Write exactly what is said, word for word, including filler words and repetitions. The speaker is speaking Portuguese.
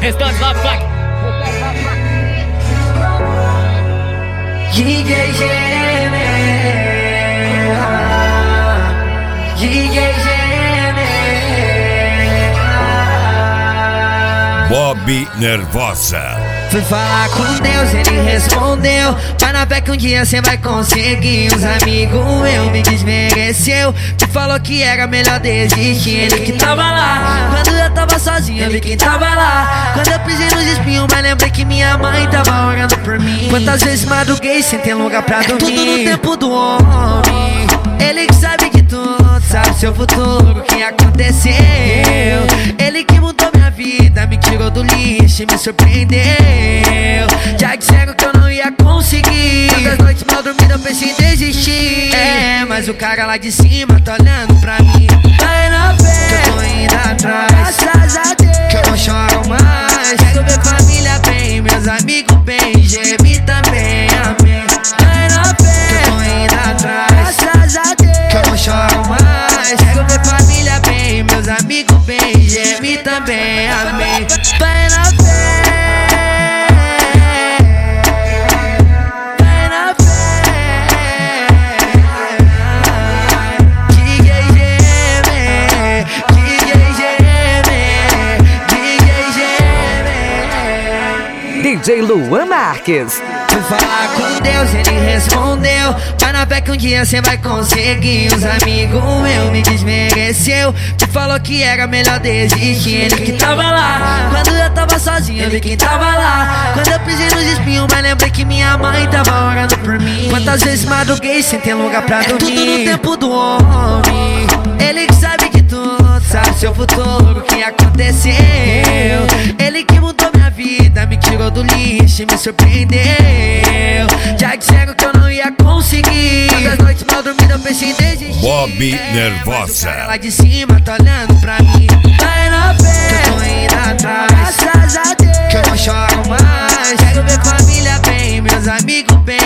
restante lá, funk. D J Gene, D J Gene. Bob Nervosa. Fui falar com Deus, ele respondeu: vai na fé que um dia cê vai conseguir. Os amigos meu me desmereceu, me falou que era melhor desistir. Ele que tava lá, quando eu tava sozinho, eu vi quem tava lá. Quando eu pisei nos espinhos, mas lembrei que minha mãe tava orando por mim. Quantas vezes madruguei sem ter lugar pra dormir. Tudo no tempo do homem, ele que sabe de tudo, sabe seu futuro, o que aconteceu. Ele que mudou minha vida, me tirou do lixo e me surpreendeu. Já disseram que eu não ia conseguir. Tantas noites mal dormidas eu pensei em desistir. É, mas o cara lá de cima tá olhando pra mim. Vai na fé, que eu tô indo atrás, graças a Deus, que eu não choro mais. Quero ver família bem, meus amigos bem, Geme também, amém. Vai na fé, que eu tô indo atrás, graças a Deus, que eu não choro mais. Quero ver família bem, meus amigos bem, Geme também, amém. Vai na fé, vai na fé, D J Geme, D J Geme, D J Geme. D J Luan Marques. Fui falar com Deus, ele respondeu: vai na fé que um dia cê vai conseguir. Os amigos meu me desmereceu, me falou que era melhor desistir. Ele que tava lá, quando eu tava sozinho, eu vi quem tava lá. Quando eu pisei nos espinhos, mas lembrei que minha mãe tava orando por mim. Quantas vezes madruguei sem ter lugar pra dormir. Tudo no tempo do homem, ele que sabe de tudo, sabe seu futuro, o que aconteceu. Ele que mudou minha vida, me tirou do lixo e me surpreendeu. Já disseram que eu não ia conseguir. Tantas noites mal dormidas eu pensei em desistir. Bob Nervosa. O cara lá de cima tá olhando pra mim. Vai na fé, que eu tô indo atrás, graças a Deus, que eu não choro mais. Quero ver família bem, meus amigos bem,